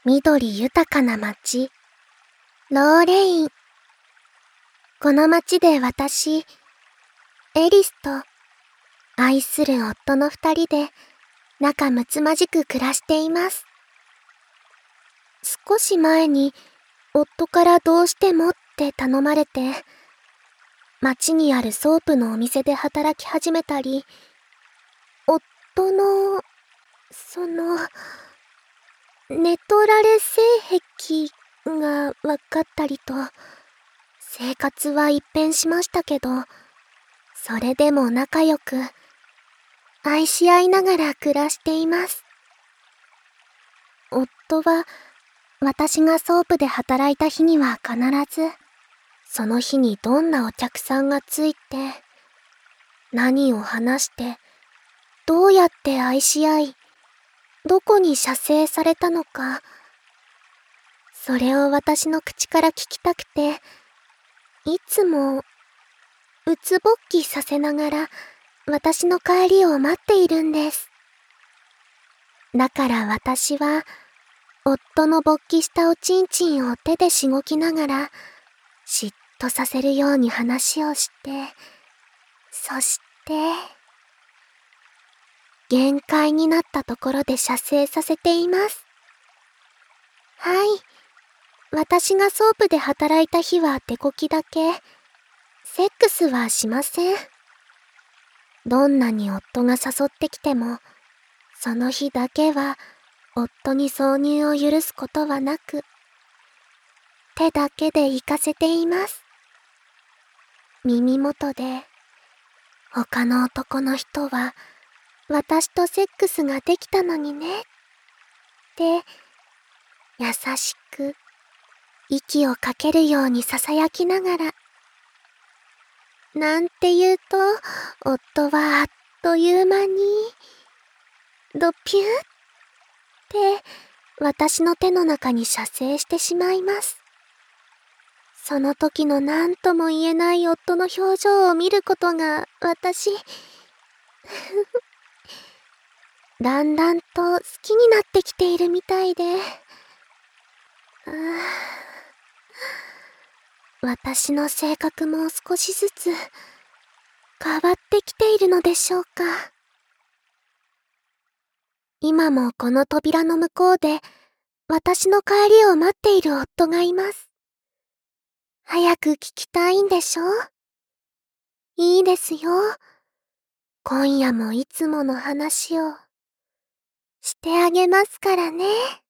緑豊かな街、ローレイン。この街で私、エリスと愛する夫の二人で仲睦まじく暮らしています。少し前に夫からどうしてもって頼まれて、街にあるソープのお店で働き始めたり、夫の、寝取られ性癖が分かったりと、生活は一変しましたけど、それでも仲良く、愛し合いながら暮らしています。夫は、私がソープで働いた日には必ず、その日にどんなお客さんがついて、何を話して、どうやって愛し合い、どこに射精されたのか、それを私の口から聞きたくて、いつも、うつぼっきさせながら、私の帰りを待っているんです。だから私は、夫の勃起したおちんちんを手でしごきながら、嫉妬させるように話をして、そして、限界になったところで射精させています。はい。私がソープで働いた日は手こきだけ、セックスはしません。どんなに夫が誘ってきても、その日だけは夫に挿入を許すことはなく、手だけで行かせています。耳元で、他の男の人は、私とセックスができたのにね、って、優しく、息をかけるように囁きながら、なんて言うと、夫はあっという間に、ドピューって、私の手の中に射精してしまいます。その時の何とも言えない夫の表情を見ることが、だんだんと好きになってきているみたいで、私の性格も少しずつ変わってきているのでしょうか。今もこの扉の向こうで私の帰りを待っている夫がいます。早く聞きたいんでしょ？いいですよ。今夜もいつもの話をしてあげますからね。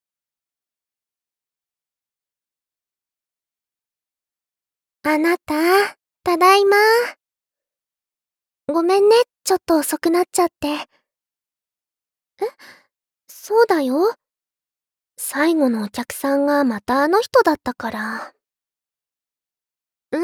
あなた、ただいま。ごめんね、ちょっと遅くなっちゃって。そうだよ。最後のお客さんがまたあの人だったから。うん、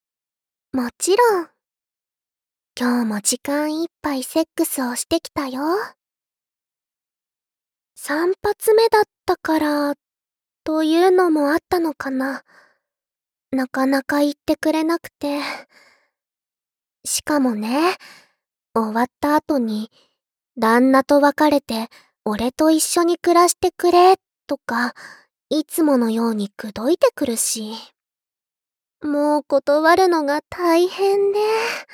もちろん。今日も時間いっぱいセックスをしてきたよ。3発目だったから、というのもあったのかな。なかなか言ってくれなくて。しかもね、終わった後に、旦那と別れて、俺と一緒に暮らしてくれ、とか、いつものように口説いてくるし。もう断るのが大変で。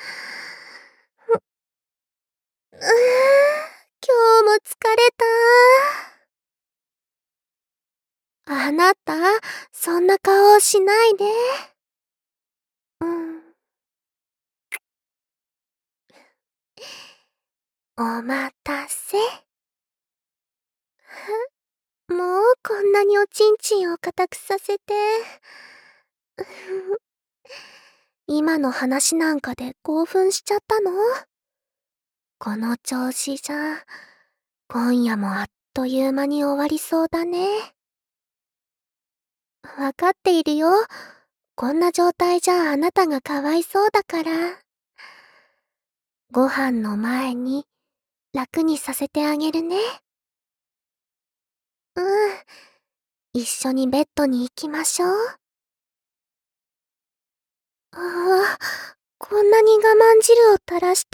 今日も疲れた。あなた、そんな顔をしないで。うん。お待たせ。もうこんなにおちんちんを固くさせて。今の話なんかで興奮しちゃったの？この調子じゃ、今夜もあっという間に終わりそうだね。わかっているよ。こんな状態じゃあなたがかわいそうだから。ご飯の前に楽にさせてあげるね。うん。一緒にベッドに行きましょう。ああ、こんなに我慢汁を垂らして。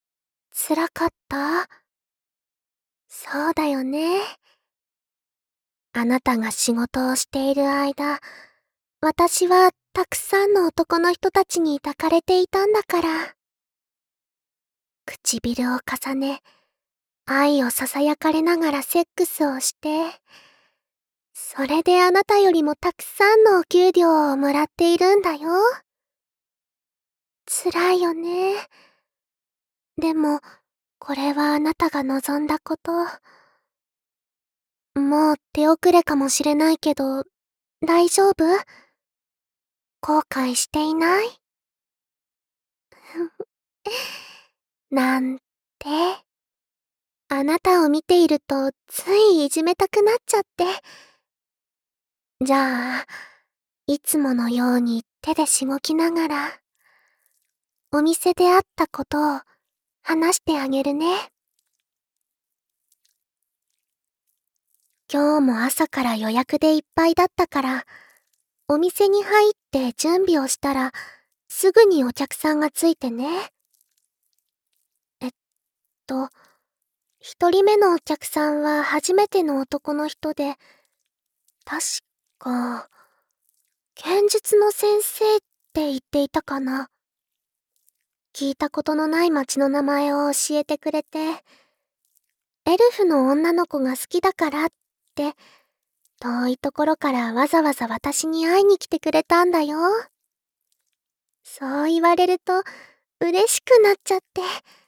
辛かった？そうだよね。 あなたが仕事をしている間、私はたくさんの男の人たちに抱かれていたんだから。唇を重ね、愛を囁かれながらセックスをして、それであなたよりもたくさんのお給料をもらっているんだよ。辛いよね。でも、これはあなたが望んだこと。もう手遅れかもしれないけど、大丈夫？後悔していない？なんて。あなたを見ているとついいじめたくなっちゃって。じゃあ、いつものように手でしごきながら、お店であったことを話してあげるね。今日も朝から予約でいっぱいだったから、お店に入って準備をしたら、すぐにお客さんがついてね。えっと、一人目のお客さんは初めての男の人で、確か、剣術の先生って言っていたかな。聞いたことのない町の名前を教えてくれて、エルフの女の子が好きだからって、遠いところからわざわざ私に会いに来てくれたんだよ。そう言われると嬉しくなっちゃって。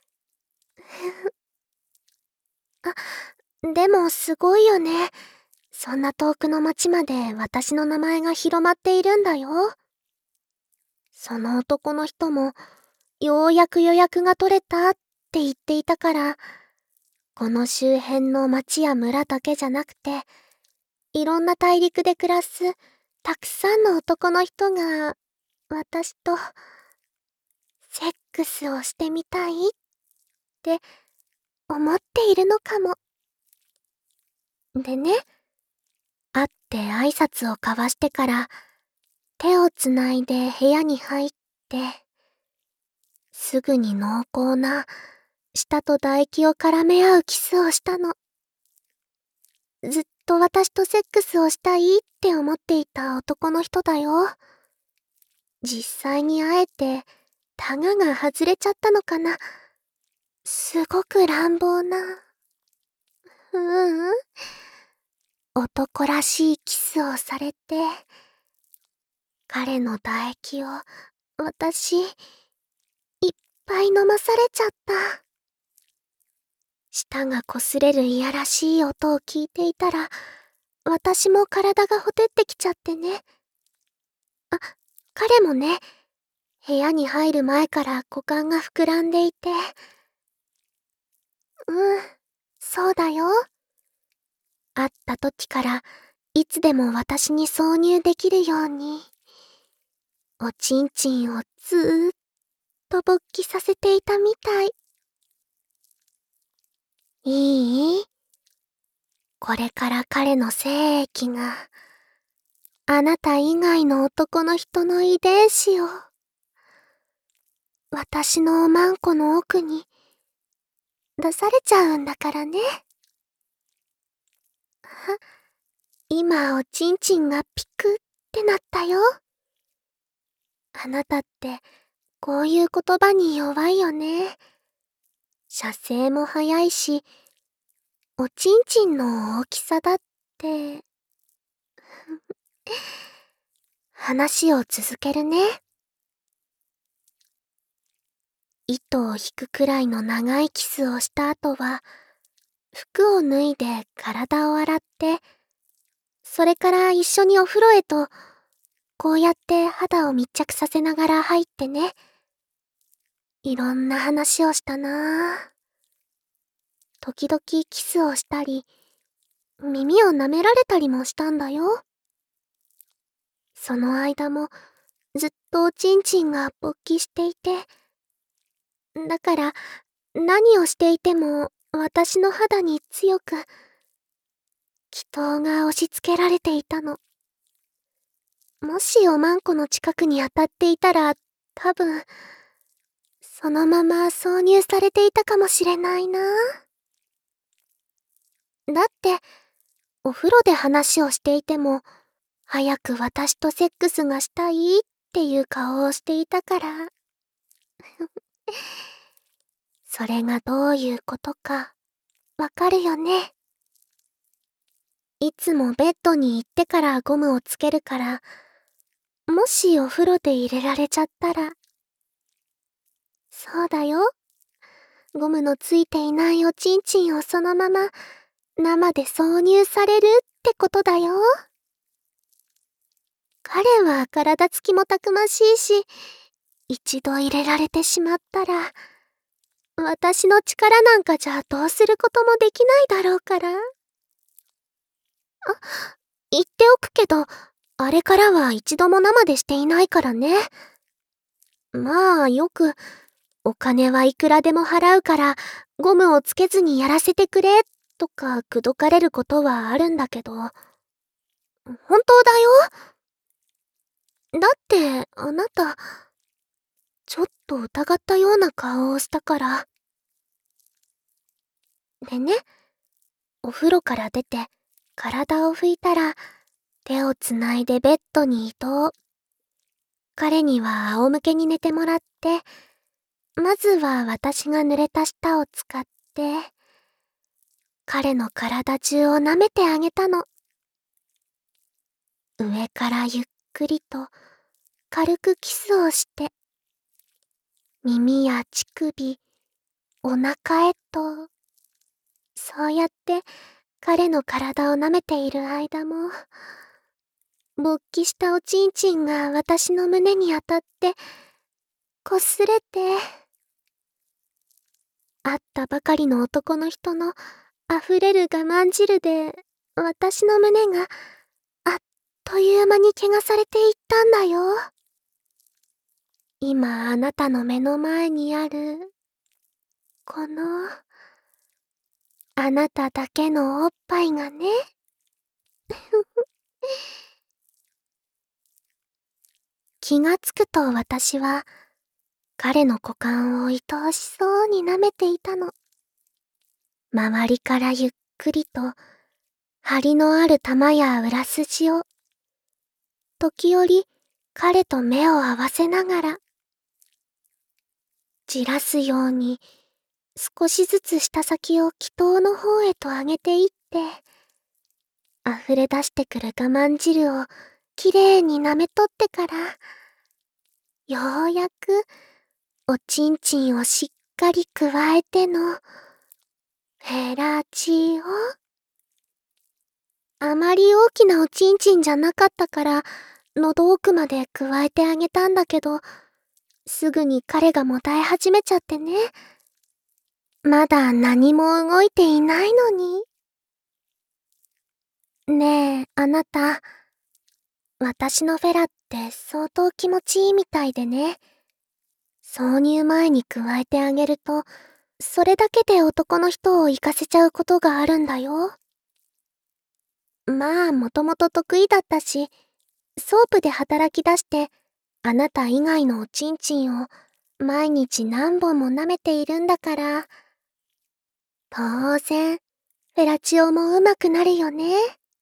あ、でもすごいよね。そんな遠くの町まで私の名前が広まっているんだよ。その男の人も、ようやく予約が取れたって言っていたから、この周辺の町や村だけじゃなくて、いろんな大陸で暮らすたくさんの男の人が、私と、セックスをしてみたいって思っているのかも。でね、会って挨拶を交わしてから、手をつないで部屋に入って、すぐに濃厚な舌と唾液を絡め合うキスをしたの。ずっと私とセックスをしたいって思っていた男の人だよ。実際に会えて、タガが外れちゃったのかな。すごく乱暴な。男らしいキスをされて、彼の唾液を私、いっぱい飲まされちゃった。舌が擦れるいやらしい音を聞いていたら、私も体がほてってきちゃってね。あ、彼もね、部屋に入る前から股間が膨らんでいて。そうだよ。会った時から、いつでも私に挿入できるように、おちんちんをずーっと勃起させていたみたい。いい？これから彼の精液が、あなた以外の男の人の遺伝子を、私のおまんこの奥に、出されちゃうんだからね。今おちんちんがピクってなったよ。あなたって、こういう言葉に弱いよね。射精も早いし、おちんちんの大きさだって。話を続けるね。糸を引くくらいの長いキスをした後は、服を脱いで体を洗って、それから一緒にお風呂へと、こうやって肌を密着させながら入ってね。いろんな話をしたなぁ。時々キスをしたり、耳を舐められたりもしたんだよ。その間も、ずっとおちんちんが勃起していて。だから、何をしていても、私の肌に強く、気筒が押し付けられていたの。もしおまんこの近くに当たっていたら、多分、そのまま挿入されていたかもしれないな。だって、 お風呂で話をしていても、早く私とセックスがしたいっていう顔をしていたから。それがどういうことか、わかるよね。いつもベッドに行ってからゴムをつけるから、もしお風呂で入れられちゃったら。そうだよ。ゴムのついていないおちんちんをそのまま生で挿入されるってことだよ。彼は体つきもたくましいし、一度入れられてしまったら、私の力なんかじゃどうすることもできないだろうから。言っておくけど、あれからは一度も生でしていないからね。まあよく、お金はいくらでも払うから、ゴムをつけずにやらせてくれ、とか口説かれることはあるんだけど。本当だよ。だって、あなた、ちょっと疑ったような顔をしたから。でね、お風呂から出て、体を拭いたら、手をつないでベッドに移動。彼には仰向けに寝てもらって、まずは私が濡れた舌を使って、彼の体中を舐めてあげたの。上からゆっくりと軽くキスをして、耳や乳首、お腹へと、そうやって彼の体を舐めている間も、勃起したおちんちんが私の胸に当たって、擦れて、会ったばかりの男の人の溢れる我慢汁で、私の胸があっという間に汚されていったんだよ。今あなたの目の前にある、この、あなただけのおっぱいがね。気がつくと私は、彼の股間を愛おしそうに舐めていたの。周りからゆっくりと、張りのある玉や裏筋を、時折彼と目を合わせながら、じらすように、少しずつ舌先を気筒の方へと上げていって、溢れ出してくる我慢汁をきれいに舐めとってから、ようやくおちんちんをしっかりくわえての、フェラチオ。あまり大きなおちんちんじゃなかったから、喉奥までくわえてあげたんだけど、すぐに彼がもたえ始めちゃってね。まだ何も動いていないのに。ねえ、あなた。私のフェラって相当気持ちいいみたいでね。挿入前に加えてあげると、それだけで男の人を行かせちゃうことがあるんだよ。まあ、もともと得意だったし、ソープで働き出して、あなた以外のおちんちんを毎日何本も舐めているんだから、当然、フェラチオも上手くなるよね。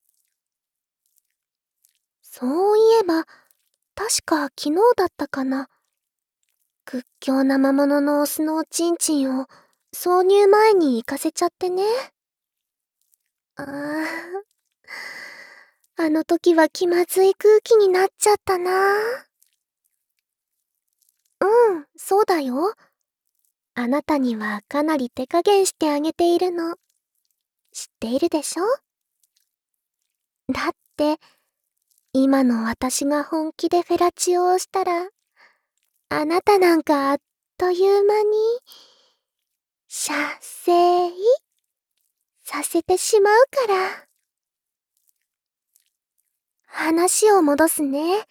そういえば、確か昨日だったかな。屈強な魔物のオスのおちんちんを挿入前に行かせちゃってね。ああ、あの時は気まずい空気になっちゃったな。うん、そうだよ。あなたにはかなり手加減してあげているの。知っているでしょ？だって、今の私が本気でフェラチオをしたら、あなたなんかあっという間に、射精させてしまうから。話を戻すね。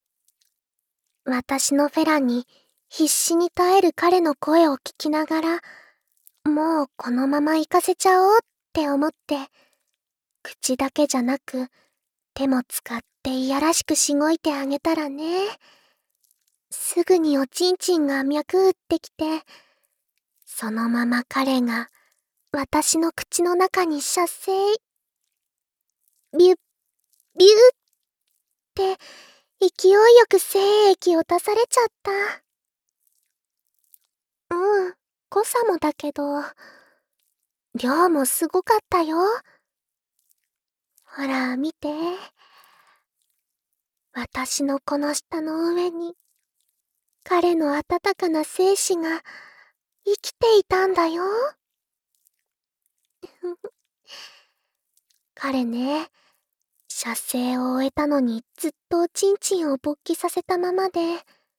私のフェラに必死に耐える彼の声を聞きながら、もうこのまま行かせちゃおうって思って、口だけじゃなく、手も使っていやらしくしごいてあげたらね、すぐにおちんちんが脈打ってきて、そのまま彼が私の口の中に射精。 ビュッ、ビューって勢いよく精液を出されちゃった。濃さもだけど、量もすごかったよ。ほら、見て。私のこの舌の上に、彼の温かな精子が生きていたんだよ。彼ね、射精を終えたのにずっとおちんちんを勃起させたままで、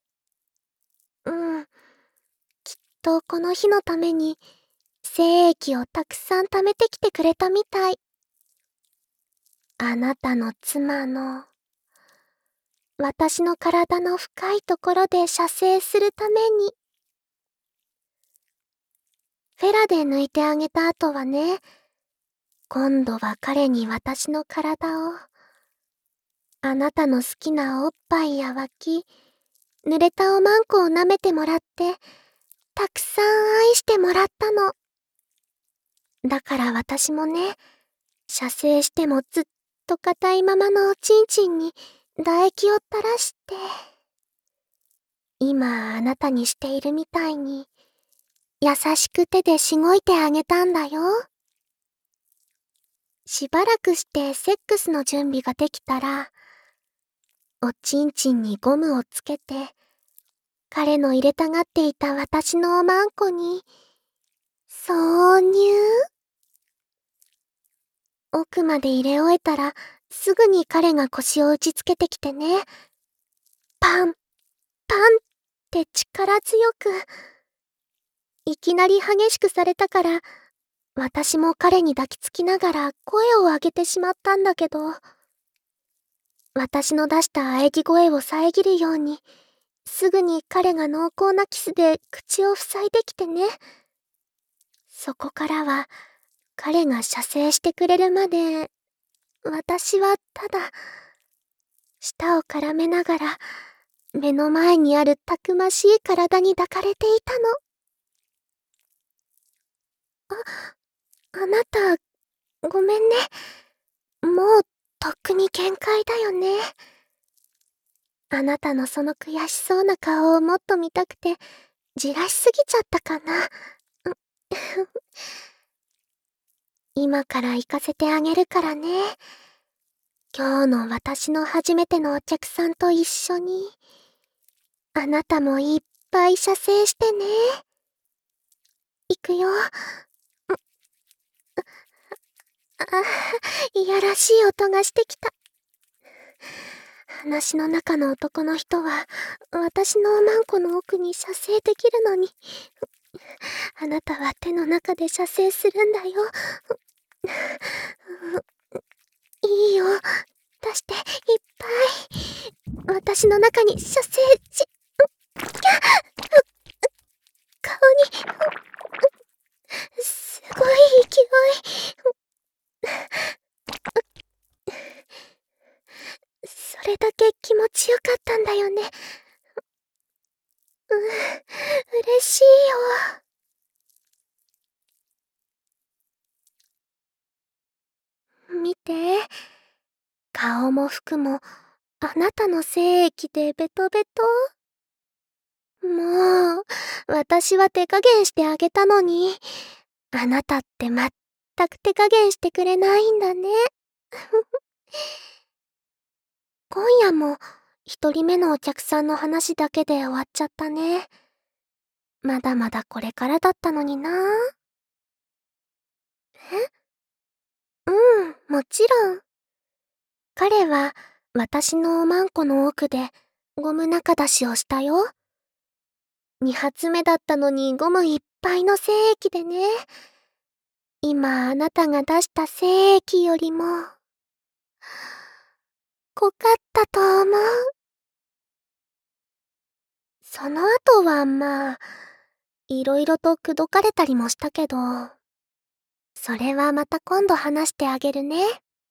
きっとこの日のために精液をたくさん貯めてきてくれたみたい。あなたの妻の、私の体の深いところで射精するために。フェラで抜いてあげた後はね、今度は彼に私の体を、あなたの好きなおっぱいや脇、濡れたおまんこを舐めてもらって、たくさん愛してもらったの。だから私もね、射精してもずっと硬いままのおちんちんに唾液を垂らして、今あなたにしているみたいに、優しく手でしごいてあげたんだよ。しばらくしてセックスの準備ができたら、おちんちんにゴムをつけて、彼の入れたがっていた私のおまんこに、挿入。奥まで入れ終えたら、すぐに彼が腰を打ちつけてきてね。パン、パンって力強く。いきなり激しくされたから、私も彼に抱きつきながら声を上げてしまったんだけど、私の出した喘ぎ声を遮るように、すぐに彼が濃厚なキスで口を塞いできてね。そこからは、彼が射精してくれるまで、私はただ、舌を絡めながら、目の前にあるたくましい体に抱かれていたの。あなた、ごめんね。もう、とっくに限界だよね。あなたのその悔しそうな顔をもっと見たくて、じらしすぎちゃったかな。今から行かせてあげるからね。今日の私の初めてのお客さんと一緒に、あなたもいっぱい射精してね。行くよ。いやらしい音がしてきた。話の中の男の人は、私のおまんこの奥に射精できるのに、あなたは手の中で射精するんだよ。いいよ。出して、いっぱい。私の中に射精顔に、すごい勢い。それだけ気持ちよかったんだよね。嬉しいよ。見て。顔も服も、あなたの精液でベトベト。もう、私は手加減してあげたのに、あなたってまったく手加減してくれないんだね。今夜も、一人目のお客さんの話だけで終わっちゃったね。まだまだこれからだったのにな。もちろん。彼は、私のおまんこの奥で、ゴム中出しをしたよ。二発目だったのにゴムいっぱいの精液でね。今あなたが出した精液よりも、濃かったと思う。その後はまあ、いろいろと口説かれたりもしたけど、それはまた今度話してあげるね。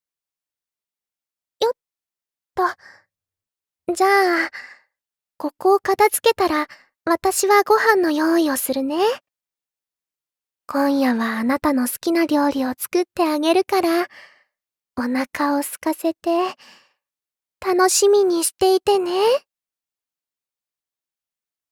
よっと。じゃあ、ここを片付けたら、私はご飯の用意をするね。今夜はあなたの好きな料理を作ってあげるから、 お腹を空かせて、楽しみにしていてね。